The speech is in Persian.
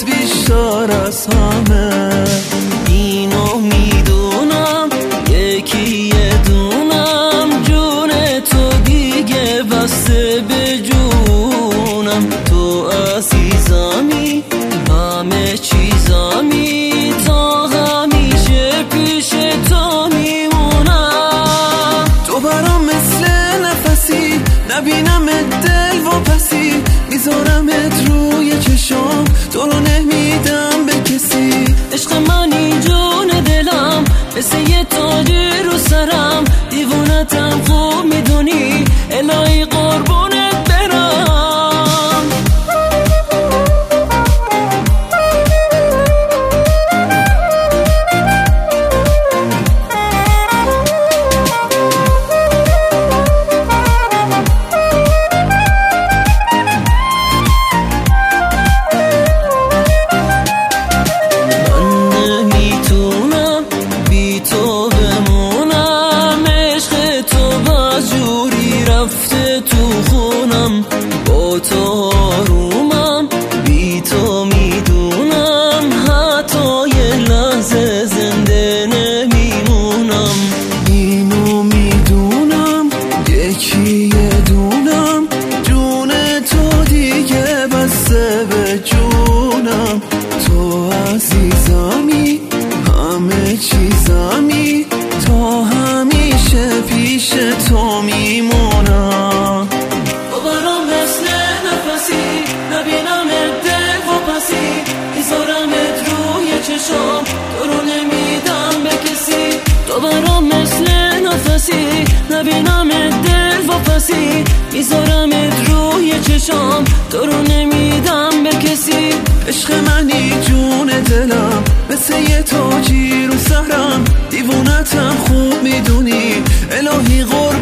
بیشتر از همه. اینو میدونم یکی دونم، جون تو دیگه بسته به جونم. تو عزیزمی همه چیزمی، تا همیشه پیش تو میمونم. تو برام مثل نفسی، نبینم دل و پسی، میذارمت روی چشام، تو رو نمیدم به کسی. عشق منی جون دلم، مثل یه تاجی رو سرم، دیوونتم خوب میدونی، الهی قربونت برم. رفته تو خونم، با تو آرومم، بی تو میدونم حتی یه لحظه زنده نمیمونم. اینو میدونم یکی دونم، جون تو دیگه بسته به جونم. تو عزیزمی همه چیزمی، تا همیشه پیش تو میمونم. تو برام مثل نفسی، نبینم دل و پسی، میذارمت روی چشام، تو رو نمیدم به کسی. تو برام مثل نفسی، نبینم دل و پسی، میذارمت روی چشام، تو رو نمیدم به کسی. عشق منی جون دلم، مثل یه تاجی رو سرم، دیوونتم خوب میدونی، الهی